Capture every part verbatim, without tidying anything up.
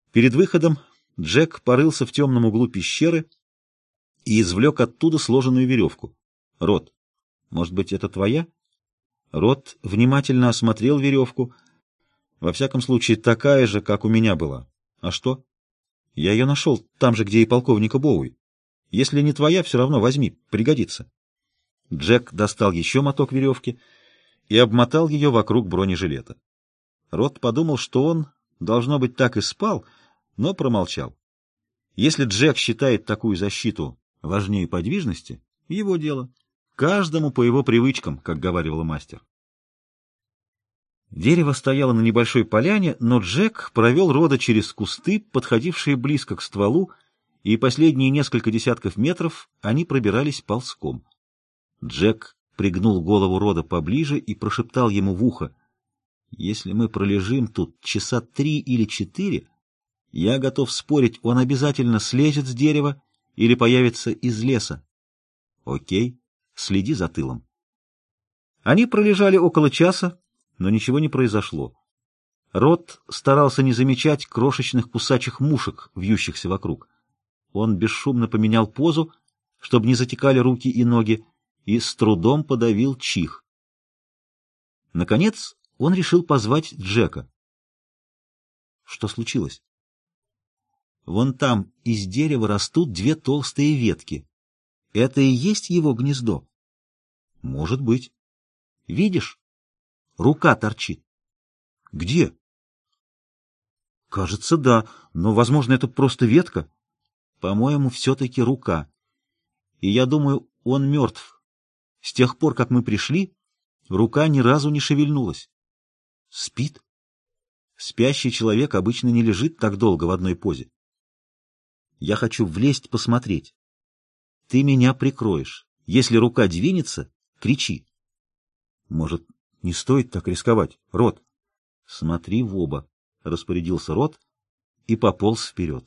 Перед выходом Джек порылся в темном углу пещеры и извлек оттуда сложенную веревку. «Рот, может быть, это твоя?» Рот внимательно осмотрел веревку. «Во всяком случае, такая же, как у меня была. А что?» «Я ее нашел там же, где и полковника Боуи. Если не твоя, все равно возьми, пригодится». Джек достал еще моток веревки и обмотал ее вокруг бронежилета. Рот подумал, что он, должно быть, так и спал, но промолчал. Если Джек считает такую защиту важнее подвижности, его дело. Каждому по его привычкам, как говаривал мастер. Дерево стояло на небольшой поляне, но Джек провел Рода через кусты, подходившие близко к стволу, и последние несколько десятков метров они пробирались ползком. Джек пригнул голову Рода поближе и прошептал ему в ухо: «Если мы пролежим тут часа три или четыре, я готов спорить, он обязательно слезет с дерева или появится из леса. Окей, следи за тылом». Они пролежали около часа, но ничего не произошло. Рот старался не замечать крошечных кусачих мушек, вьющихся вокруг. Он бесшумно поменял позу, чтобы не затекали руки и ноги, и с трудом подавил чих. Наконец он решил позвать Джека. Что случилось? Вон там из дерева растут две толстые ветки. Это и есть его гнездо? Может быть. Видишь? Рука торчит. Где? Кажется, да, но, возможно, это просто ветка. По-моему, все-таки рука. И я думаю, он мертв. С тех пор, как мы пришли, рука ни разу не шевельнулась. Спит? Спящий человек обычно не лежит так долго в одной позе. Я хочу влезть посмотреть. Ты меня прикроешь. Если рука двинется, кричи. Может, не стоит так рисковать, Рот? Смотри в оба, — распорядился Рот и пополз вперед.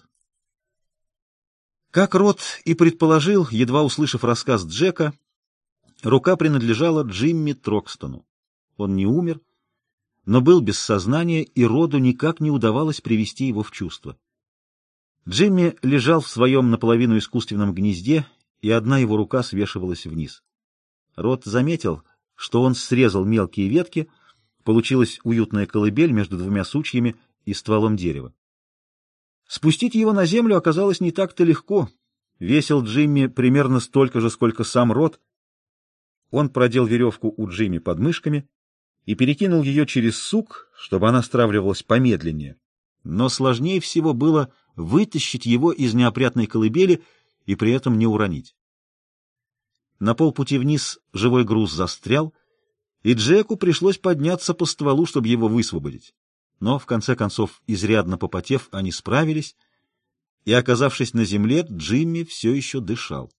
Как Рот и предположил, едва услышав рассказ Джека, рука принадлежала Джимми Трокстону. Он не умер, но был без сознания, и Роду никак не удавалось привести его в чувство. Джимми лежал в своем наполовину искусственном гнезде, и одна его рука свешивалась вниз. Рот заметил, что он срезал мелкие ветки, получилась уютная колыбель между двумя сучьями и стволом дерева. Спустить его на землю оказалось не так-то легко. Весил Джимми примерно столько же, сколько сам Рот. Он продел веревку у Джимми под мышками и перекинул ее через сук, чтобы она стравливалась помедленнее. Но сложнее всего было вытащить его из неопрятной колыбели и при этом не уронить. На полпути вниз живой груз застрял, и Джеку пришлось подняться по стволу, чтобы его высвободить. Но, в конце концов, изрядно попотев, они справились, и, оказавшись на земле, Джимми все еще дышал.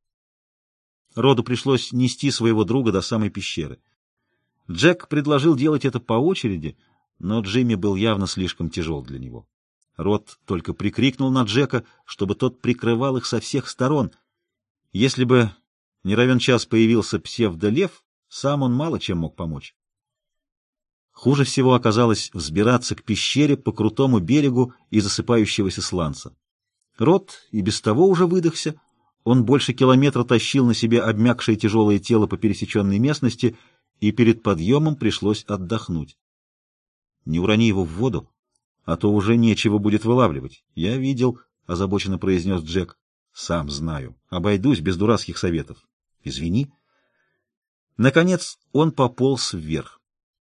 Роду пришлось нести своего друга до самой пещеры. Джек предложил делать это по очереди, но Джимми был явно слишком тяжел для него. Рот только прикрикнул на Джека, чтобы тот прикрывал их со всех сторон. Если бы не равен час появился псевдолев, сам он мало чем мог помочь. Хуже всего оказалось взбираться к пещере по крутому берегу и засыпающегося сланца. Рот и без того уже выдохся, он больше километра тащил на себе обмякшее тяжелое тело по пересеченной местности, и перед подъемом пришлось отдохнуть. Не урони его в воду, а то уже нечего будет вылавливать. Я видел, — озабоченно произнес Джек. Сам знаю. Обойдусь без дурацких советов. Извини. Наконец он пополз вверх.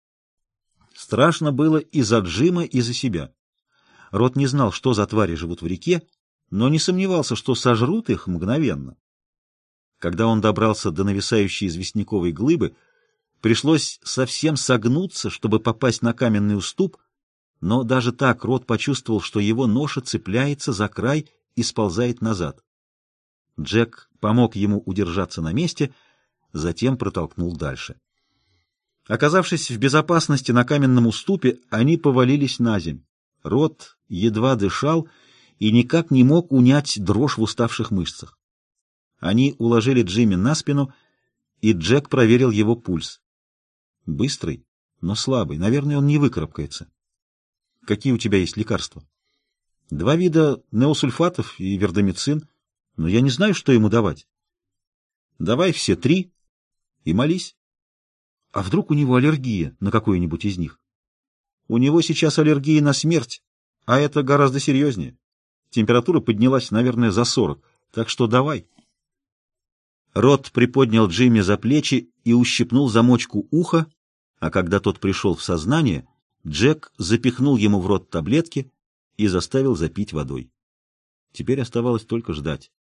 Страшно было и за Джима, и за себя. Рот не знал, что за твари живут в реке, но не сомневался, что сожрут их мгновенно. Когда он добрался до нависающей известняковой глыбы, пришлось совсем согнуться, чтобы попасть на каменный уступ, но даже так Рот почувствовал, что его ноша цепляется за край и сползает назад. Джек помог ему удержаться на месте, затем протолкнул дальше. Оказавшись в безопасности на каменном уступе, они повалились на земь. Рот едва дышал и никак не мог унять дрожь в уставших мышцах. Они уложили Джимми на спину, и Джек проверил его пульс. Быстрый, но слабый. Наверное, он не выкарабкается. Какие у тебя есть лекарства? Два вида неосульфатов и вердомицин, но я не знаю, что ему давать. Давай все три и молись. А вдруг у него аллергия на какую-нибудь из них? У него сейчас аллергия на смерть, а это гораздо серьезнее. Температура поднялась, наверное, за сорок, так что давай. Рот приподнял Джимми за плечи и ущипнул замочку уха, а когда тот пришел в сознание, Джек запихнул ему в рот таблетки и заставил запить водой. Теперь оставалось только ждать.